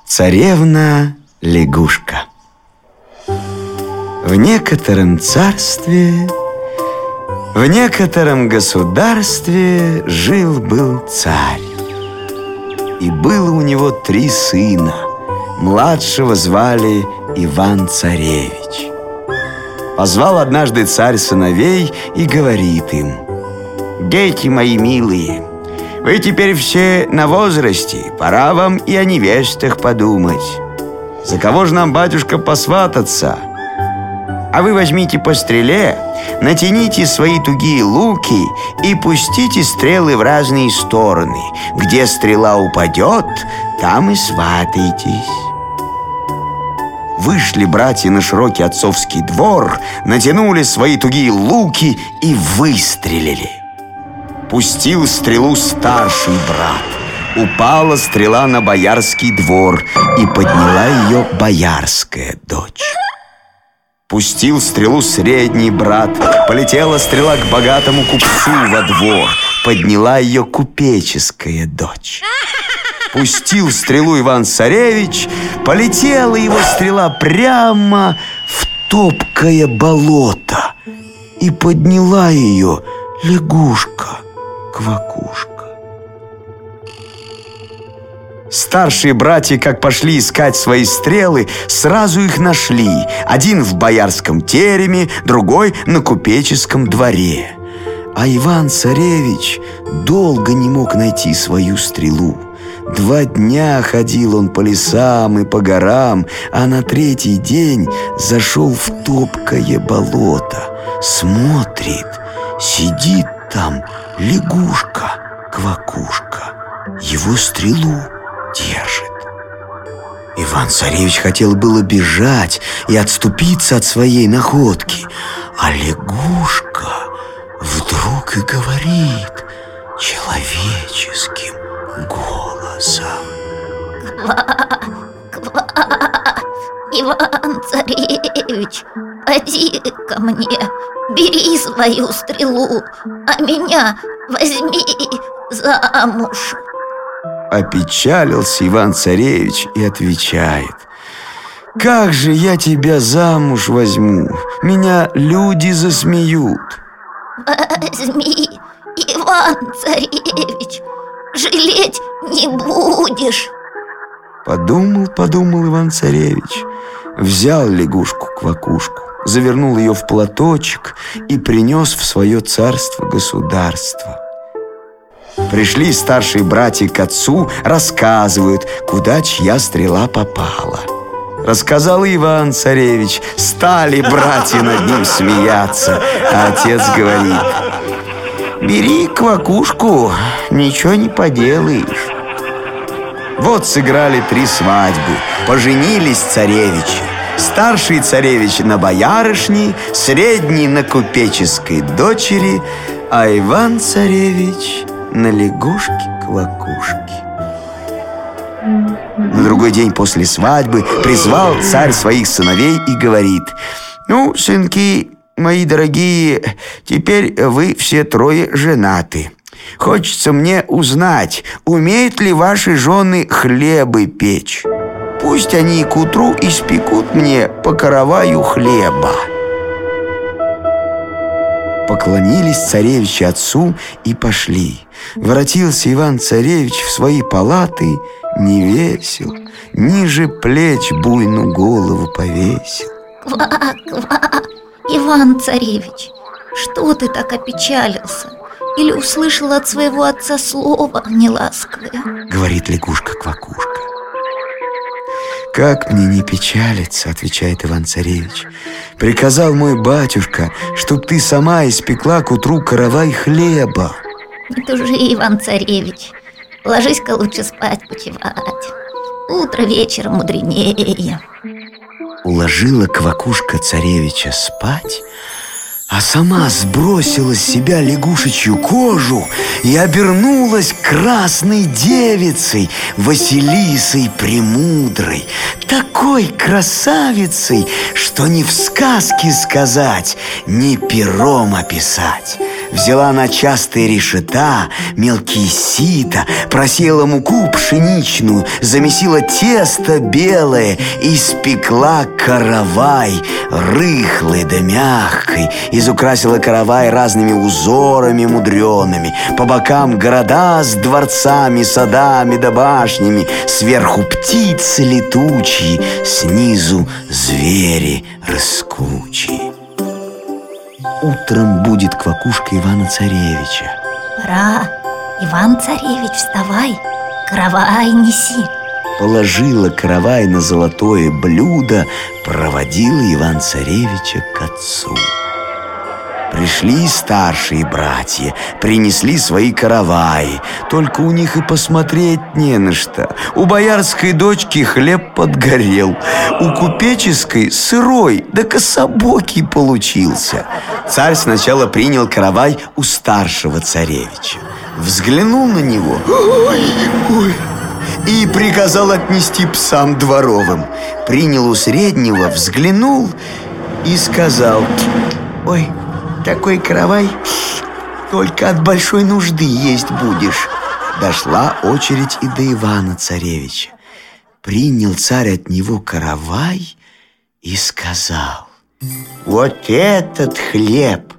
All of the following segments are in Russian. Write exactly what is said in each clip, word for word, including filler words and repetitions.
Царевна-лягушка. В некотором царстве, в некотором государстве жил-был царь. И было у него три сына. Младшего звали Иван-Царевич. Позвал однажды царь сыновей и говорит им: «Дети мои милые, вы теперь все на возрасте, пора вам и о невестах подумать. За кого же нам, батюшка, посвататься? А вы возьмите по стреле, натяните свои тугие луки и пустите стрелы в разные стороны. Где стрела упадет, там и сватайтесь». Вышли братья на широкий отцовский двор, натянули свои тугие луки и выстрелили. Пустил стрелу старший брат. Упала стрела на боярский двор, и подняла ее боярская дочь. Пустил стрелу средний брат. Полетела стрела к богатому купцу во двор. Подняла ее купеческая дочь. Пустил стрелу Иван-Царевич. Полетела его стрела прямо в топкое болото, и подняла ее лягушка-квакушка. Старшие братья, как пошли искать свои стрелы, сразу их нашли. Один в боярском тереме, другой на купеческом дворе. А Иван-Царевич долго не мог найти свою стрелу. Два дня ходил он по лесам и по горам, а на третий день зашел в топкое болото. Смотрит, сидит там лягушка-квакушка, его стрелу держит. Иван-Царевич хотел было бежать и отступиться от своей находки, а лягушка вдруг и говорит человеческим голосом: «Ква, ква, Иван-Царевич, поди ко мне, бери свою стрелу, а меня возьми замуж». Опечалился Иван-Царевич и отвечает: «Как же я тебя замуж возьму? Меня люди засмеют». «Возьми, Иван-Царевич, жалеть не будешь». Подумал, подумал Иван-Царевич, взял лягушку-квакушку, завернул ее в платочек и принес в свое царство-государство. Пришли старшие братья к отцу, рассказывают, куда чья стрела попала. Рассказал Иван-Царевич, стали братья над ним смеяться, а отец говорит: «Бери квакушку, ничего не поделаешь». Вот сыграли три свадьбы, поженились царевичи. Старший царевич на боярышне, средний на купеческой дочери, а Иван-Царевич на лягушке-квакушке. На другой день после свадьбы призвал царь своих сыновей и говорит: «Ну, сынки мои дорогие, теперь вы все трое женаты. Хочется мне узнать, умеют ли ваши жены хлебы печь. Пусть они к утру испекут мне по караваю хлеба». Поклонились царевичи отцу и пошли. Воротился Иван-Царевич в свои палаты, не весел, ниже плеч буйную голову повесил. «Ква, ква, Иван-Царевич, что ты так опечалился? Или услышал от своего отца слово неласковое?» Говорит лягушка-квакушка. «Как мне не печалиться, — отвечает Иван-Царевич, — приказал мой батюшка, чтоб ты сама испекла к утру каравай хлеба». «Не тужи, Иван-Царевич, ложись-ка лучше спать почивать. Утро вечером мудренее». Уложила квакушка царевича спать, а сама сбросила с себя лягушечью кожу и обернулась красной девицей, Василисой Премудрой, такой красавицей, что ни в сказке сказать, ни пером описать. Взяла на частые решета мелкие сито, просеяла муку пшеничную, замесила тесто белое и испекла каравай, рыхлый да мягкий, изукрасила каравай разными узорами мудреными, по бокам города с дворцами, садами да башнями, сверху птицы летучие, снизу звери рыскучие. Утром будет квакушка Ивана-Царевича. Пора, Иван-Царевич, вставай, каравай неси. Положила каравай на золотое блюдо, проводила Иван-Царевича к отцу. Пришли старшие братья, принесли свои караваи. Только у них и посмотреть не на что. У боярской дочки хлеб подгорел, у купеческой сырой, да кособокий получился. Царь сначала принял каравай у старшего царевича, взглянул на него, ой, ой, и приказал отнести псам дворовым. Принял у среднего, взглянул и сказал: ой, такой каравай только от большой нужды есть будешь. Дошла очередь и до Ивана-Царевича. Принял царь от него каравай и сказал: вот этот хлеб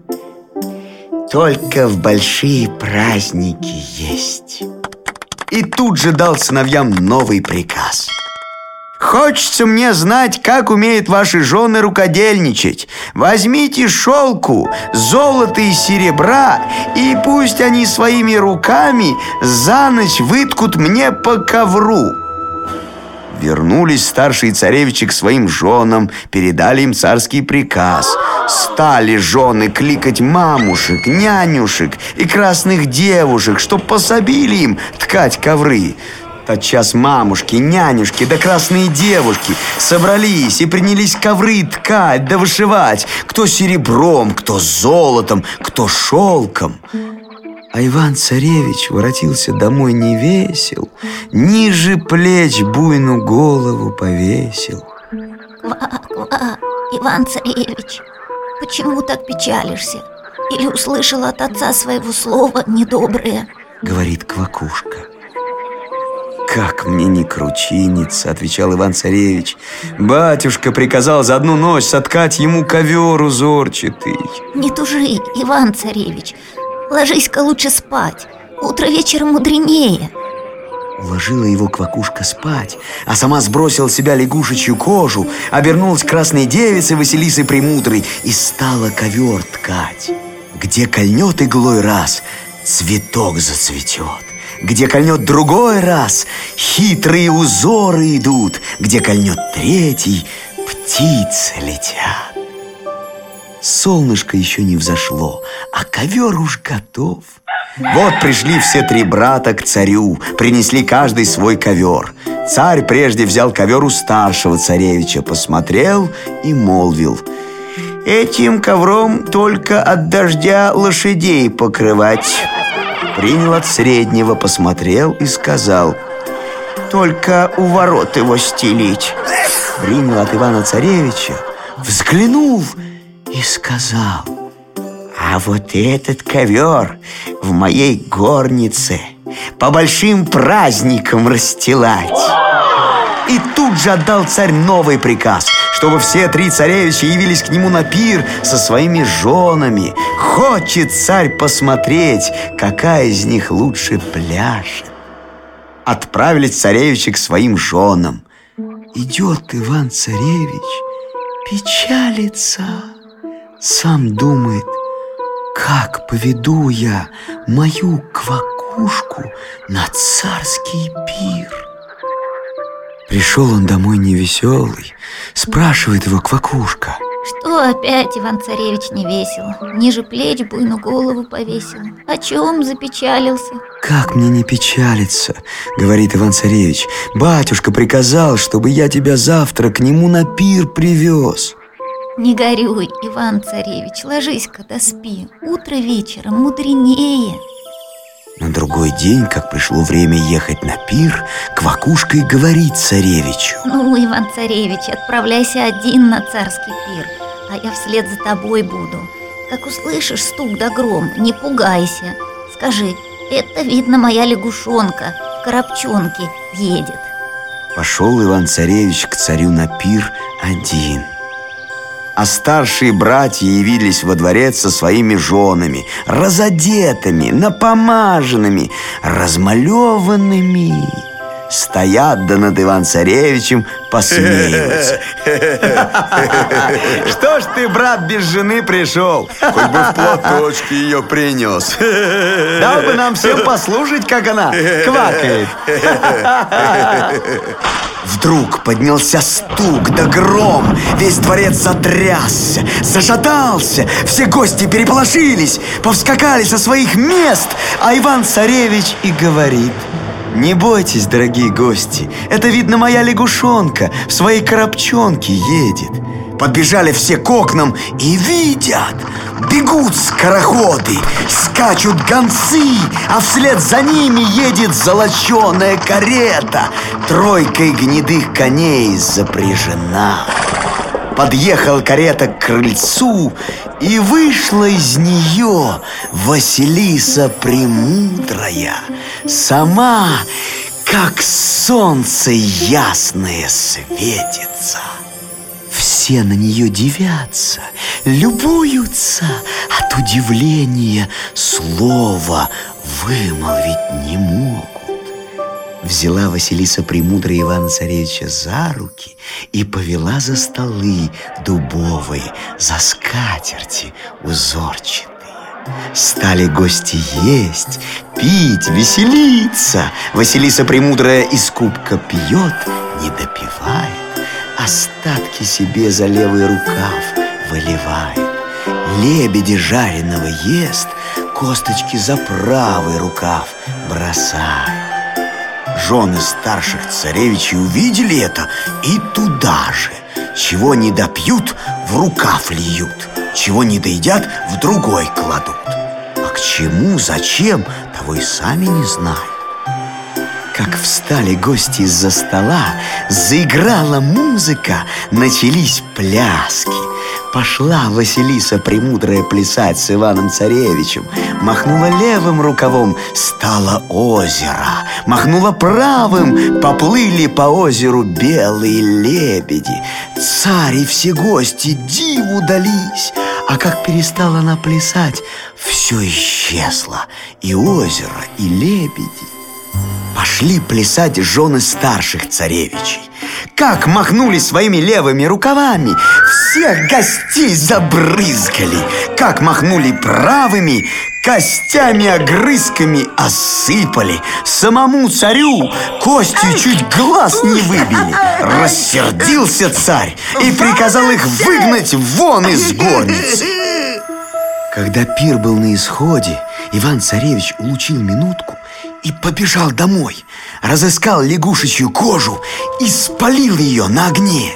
только в большие праздники есть. И тут же дал сыновьям новый приказ: хочется мне знать, как умеют ваши жены рукодельничать. Возьмите шелку, золота и серебра, и пусть они своими руками за ночь выткут мне по ковру. Вернулись старшие царевичи к своим женам, передали им царский приказ. Стали жены кликать мамушек, нянюшек и красных девушек, чтоб пособили им ткать ковры. Тотчас мамушки, нянюшки да красные девушки собрались и принялись ковры ткать да вышивать, кто серебром, кто золотом, кто шелком. А Иван-Царевич воротился домой не весел, ниже плеч буйную голову повесил. Ква-ква, Иван-Царевич, почему так печалишься? Или услышал от отца своего слова недоброе? Говорит квакушка. «Как мне не кручиниться», — отвечал Иван-Царевич. «Батюшка приказал за одну ночь соткать ему ковер узорчатый». Не тужи, Иван-Царевич, ложись-ка лучше спать, утро вечером мудренее. Уложила его квакушка спать, а сама сбросила с себя лягушечью кожу, обернулась красной девицей Василисой Премудрой и стала ковер ткать. Где кольнет иглой раз, цветок зацветет. Где кольнет другой раз, хитрые узоры идут. Где кольнет третий, птицы летят. Солнышко еще не взошло, а ковер уж готов. Вот пришли все три брата к царю, принесли каждый свой ковер. Царь прежде взял ковер у старшего царевича, посмотрел и молвил: этим ковром только от дождя лошадей покрывать. Принял от среднего, посмотрел и сказал: только у ворот его стелить. Принял от Ивана-Царевича, взглянул и сказал: а вот этот ковер в моей горнице по большим праздникам расстилать. И тут же отдал царь новый приказ, чтобы все три царевича явились к нему на пир со своими женами. Хочет царь посмотреть, какая из них лучше пляшет. Отправились царевичи к своим женам. Идет Иван-Царевич, печалится, сам думает: как поведу я мою квакушку на царский пир? Пришел он домой невеселый, спрашивает его квакушка: что опять Иван-Царевич не весел? Ниже плеч буйную голову повесил. О чем запечалился? Как мне не печалиться, говорит Иван-Царевич. Батюшка приказал, чтобы я тебя завтра к нему на пир привез. Не горюй, Иван-царевич, ложись-ка да спи. Утро вечером мудренее. На другой день, как пришло время ехать на пир, Квакушка и говорит царевичу: Ну, Иван-царевич, отправляйся один на царский пир, а я вслед за тобой буду. Как услышишь стук да гром, не пугайся. Скажи: это, видно, моя лягушонка в коробчонке едет. Пошел Иван-царевич к царю на пир один. А старшие братья явились во дворец со своими женами, разодетыми, напомаженными, размалеванными. Стоят да над Иван-царевичем посмеиваются. Что ж ты, брат, без жены пришел? Хоть бы в платочке ее принес. Дал бы нам всем послушать, как она квакает. Вдруг поднялся стук да гром. Весь дворец затрясся, зашатался. Все гости переполошились, повскакали со своих мест. А Иван-царевич и говорит: не бойтесь, дорогие гости, это, видно, моя лягушонка в своей коробчонке едет. Подбежали все к окнам и видят: бегут скороходы, скачут гонцы, а вслед за ними едет золоченая карета, тройкой гнедых коней запряжена. Подъехала карета к крыльцу, и вышла из нее Василиса Премудрая, сама, как солнце ясное, светится. Все на нее дивятся, любуются, от удивления слова вымолвить не могут. Взяла Василиса Премудрая Ивана-царевича за руки и повела за столы дубовые, за скатерти узорчатые. Стали гости есть, пить, веселиться. Василиса Премудрая из кубка пьет, не допивает, остатки себе за левый рукав выливает. Лебедя жареного ест, косточки за правый рукав бросает. Жены старших царевичей увидели это и туда же. Чего не допьют, в рукав льют, чего не доедят, в другой кладут. А к чему, зачем, того и сами не знают. Как встали гости из-за стола, заиграла музыка, начались пляски. Пошла Василиса Премудрая плясать с Иваном-царевичем. Махнула левым рукавом, стало озеро. Махнула правым, поплыли по озеру белые лебеди. Царь и все гости диву дались. А как перестала она плясать, все исчезло, и озеро, и лебеди. Пошли плясать жены старших царевичей. Как махнули своими левыми рукавами, всех гостей забрызгали. Как махнули правыми, костями-огрызками осыпали. Самому царю костью чуть глаз не выбили. Рассердился царь и приказал их выгнать вон из горницы. Когда пир был на исходе, Иван-царевич улучил минутку и побежал домой. Разыскал лягушечью кожу и спалил ее на огне.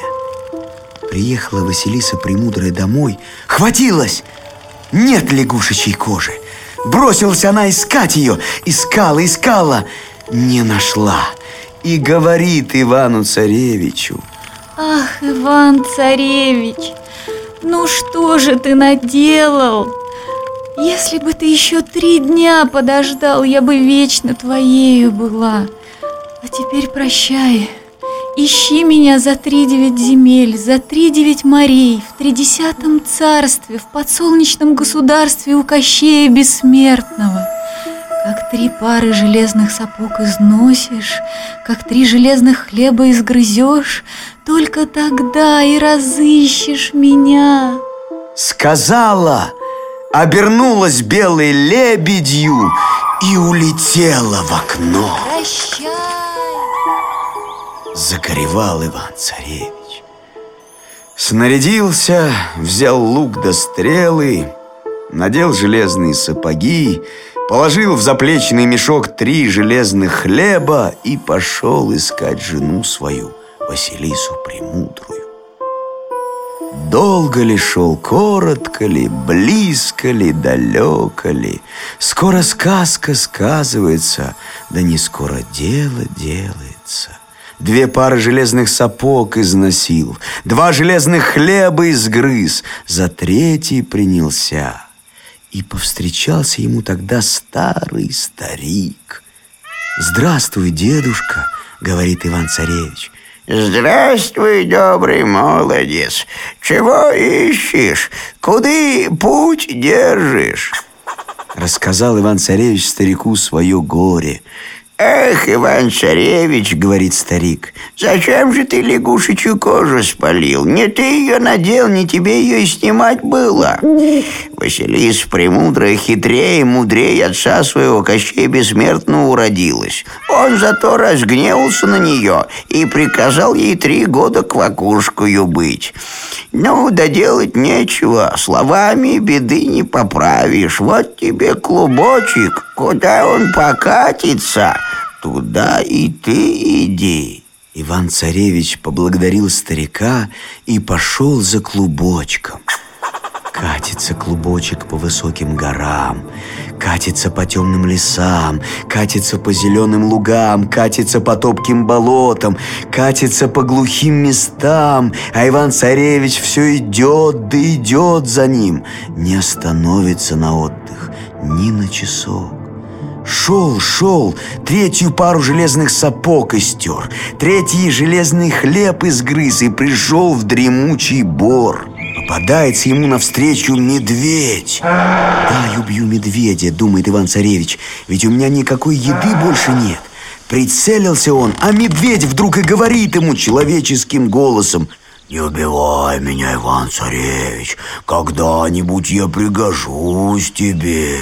Приехала Василиса Премудрая домой, хватилась, нет лягушечьей кожи. Бросилась она искать ее, искала, искала, не нашла. И говорит Ивану-царевичу: Ах, Иван-царевич, ну что же ты наделал? Если бы ты еще три дня подождал, я бы вечно твоею была. А теперь прощай. Ищи меня за тридевять земель, за тридевять морей, в тридесятом царстве, в подсолнечном государстве у Кощея Бессмертного. Как три пары железных сапог износишь, как три железных хлеба изгрызешь, только тогда и разыщешь меня. Сказала, обернулась белой лебедью и улетела в окно. Прощай. Загоревал Иван-царевич. Снарядился, взял лук да стрелы, надел железные сапоги, положил в заплечный мешок три железных хлеба и пошел искать жену свою, Василису Премудрую. Долго ли шел, коротко ли, близко ли, далеко ли, скоро сказка сказывается, да не скоро дело делается. Две пары железных сапог износил, два железных хлеба изгрыз, за третий принялся. И повстречался ему тогда старый старик. «Здравствуй, дедушка», — говорит Иван-царевич. «Здравствуй, добрый молодец! Чего ищешь? Куды путь держишь?» Рассказал Иван-царевич старику свое горе. «Эх, Иван-царевич, — говорит старик, — зачем же ты лягушечью кожу спалил? Не ты ее надел, не тебе ее и снимать было. Василиса премудрая хитрее и мудрее отца своего Кощея Бессмертного уродилась. Он зато разгневался на нее и приказал ей три года квакушкою быть. Ну, да делать нечего, словами беды не поправишь. Вот тебе клубочек, куда он покатится, туда и ты иди». Иван-царевич поблагодарил старика и пошел за клубочком. Катится клубочек по высоким горам, катится по темным лесам, катится по зеленым лугам, катится по топким болотам, катится по глухим местам, а Иван-царевич все идет, да идет за ним, не остановится на отдых ни на часок. Шел, шел, третью пару железных сапог истер, третий железный хлеб изгрыз и пришел в дремучий бор. Попадается ему навстречу медведь. «Дай убью медведя, — думает Иван-царевич, — ведь у меня никакой еды больше нет». Прицелился он, а медведь вдруг и говорит ему человеческим голосом: «Не убивай меня, Иван-царевич, когда-нибудь я пригожусь тебе».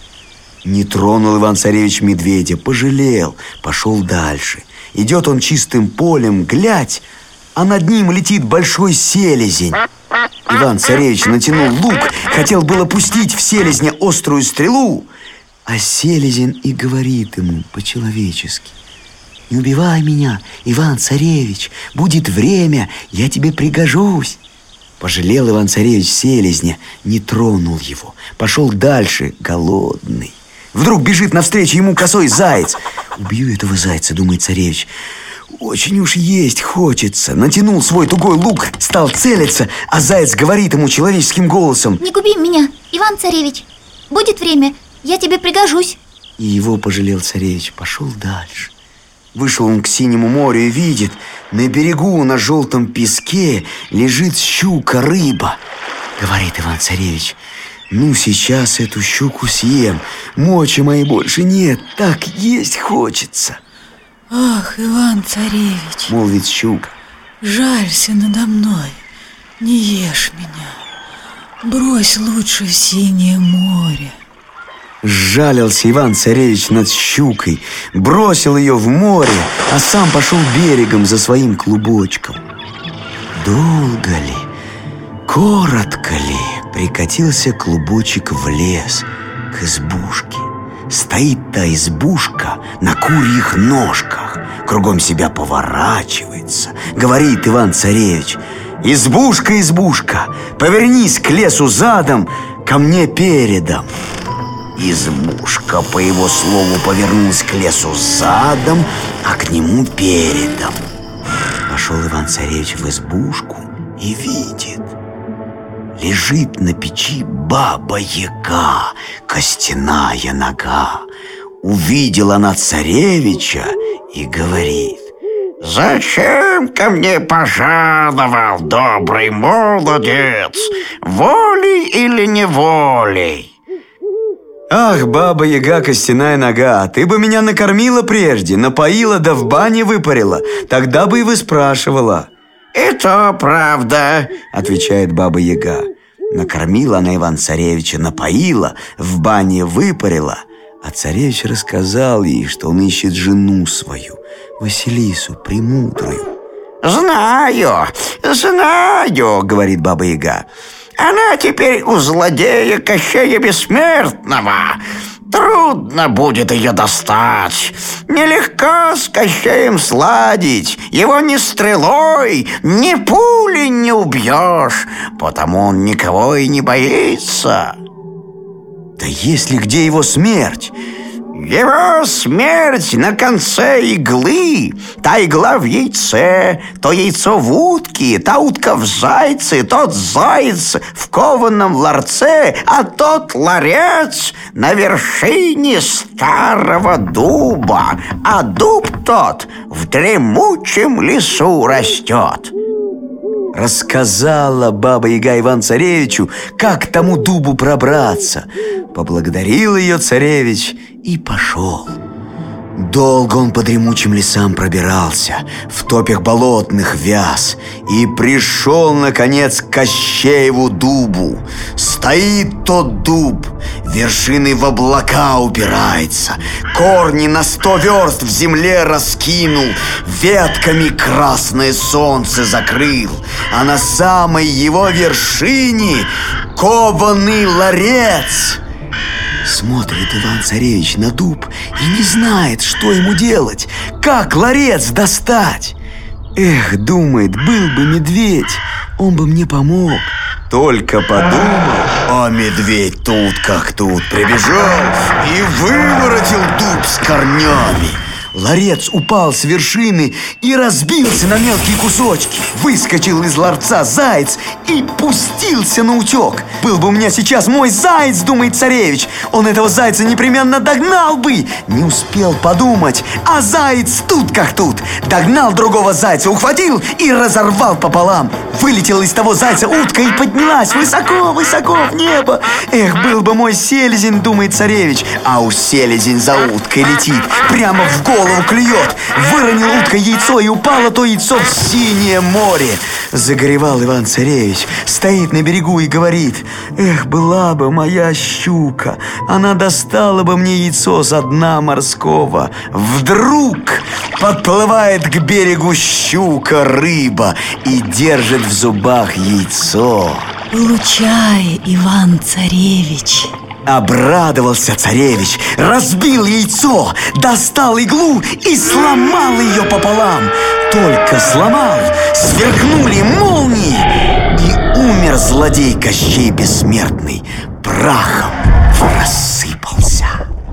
Не тронул Иван-царевич медведя, пожалел, пошел дальше. Идет он чистым полем, глядь, а над ним летит большой селезень. Иван-царевич натянул лук, хотел было пустить в селезня острую стрелу, а селезень и говорит ему по-человечески: «Не убивай меня, Иван-царевич, будет время, я тебе пригожусь». Пожалел Иван-царевич селезня, не тронул его, пошел дальше, голодный. Вдруг бежит навстречу ему косой заяц. «Убью этого зайца, — думает царевич, — очень уж есть хочется». Натянул свой тугой лук, стал целиться, а заяц говорит ему человеческим голосом: «Не губи меня, Иван-царевич, будет время, я тебе пригожусь». И его пожалел царевич, пошел дальше. Вышел он к синему морю и видит, на берегу на желтом песке лежит щука-рыба. Говорит Иван-царевич: «Ну, сейчас эту щуку съем, мочи моей больше нет, так есть хочется». «Ах, Иван-царевич, — молвит щука, — жалься надо мной, не ешь меня, брось лучше в синее море». Сжалился Иван-царевич над щукой, бросил ее в море, а сам пошел берегом за своим клубочком. Долго ли, коротко ли, прикатился клубочек в лес, к избушке. Стоит та избушка на курьих ножках, кругом себя поворачивается. Говорит Иван-царевич: «Избушка, избушка, повернись к лесу задом, ко мне передом». Избушка, по его слову, повернулась к лесу задом, а к нему передом. Пошел Иван-царевич в избушку и видит: лежит на печи баба-яга, костяная нога. Увидела она царевича и говорит: «Зачем ко мне пожаловал, добрый молодец? Волей или неволей?» «Ах, баба-яга, костяная нога, ты бы меня накормила прежде, напоила да в бане выпарила, тогда бы и выспрашивала». «Это правда, — отвечает баба-яга. Накормила она Иван-царевича, напоила, в бане выпарила. А царевич рассказал ей, что он ищет жену свою, Василису Премудрую. «Знаю, знаю, — говорит баба-яга. Она теперь у злодея Кощея Бессмертного. Трудно будет ее достать. Нелегко с Кощеем сладить. Его ни стрелой, ни пулей не убьешь, потому он никого и не боится. Да если где его смерть? Его смерть на конце иглы. Та игла в яйце, то яйцо в утке, та утка в зайце, тот заяц в кованом ларце, а тот ларец на вершине старого дуба, а дуб тот в дремучем лесу растет. Рассказала Баба-Яга Иван-Царевичу, как к тому дубу пробраться. Поблагодарил ее царевич и пошел. Долго он по дремучим лесам пробирался, в топях болотных вяз, и пришел, наконец, к Кощееву дубу. Стоит тот дуб, вершины в облака упирается, корни на сто верст в земле раскинул, ветками красное солнце закрыл, а на самой его вершине кованый ларец. Смотрит Иван-Царевич на дуб и не знает, что ему делать, как ларец достать. Эх, думает, был бы медведь, он бы мне помог. Только подумал, а медведь тут как тут прибежал и выворотил дуб с корнями. Ларец упал с вершины и разбился на мелкие кусочки. Выскочил из ларца заяц и пустился на утек. Был бы у меня сейчас мой заяц, думает царевич, он этого зайца непременно догнал бы. Не успел подумать, а заяц тут как тут. Догнал другого зайца, ухватил и разорвал пополам. Вылетела из того зайца утка и поднялась высоко-высоко в небо. Эх, был бы мой селезень, думает царевич, а у селезень за уткой летит, прямо в голову клюет. Выронил утка яйцо, и упало то яйцо в синее море. Загоревал Иван-Царевич, стоит на берегу и говорит: эх, была бы моя щука, она достала бы мне яйцо со дна морского. Вдруг подплывает к берегу щука-рыба и держит в зубах яйцо. Получай, Иван-Царевич. Обрадовался царевич, разбил яйцо, достал иглу и сломал ее пополам. Только сломал, сверкнули молнии, и умер злодей Кощей Бессмертный, прахом рассыпался.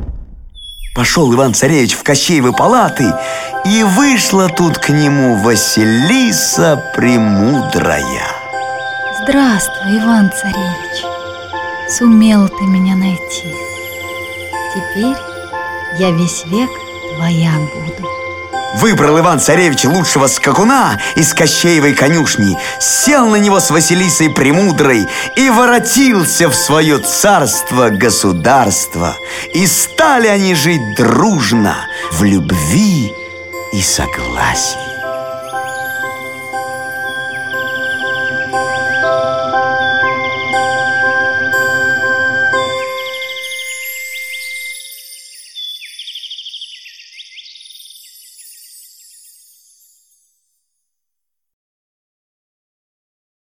Пошел Иван-Царевич в Кощеевы палаты, и вышла тут к нему Василиса Премудрая. Здравствуй, Иван-Царевич. Сумел ты меня найти. Теперь я весь век твоя буду. Выбрал Иван-Царевич лучшего скакуна из Кощеевой конюшни, сел на него с Василисой Премудрой и воротился в свое царство-государство. И стали они жить дружно, в любви и согласии.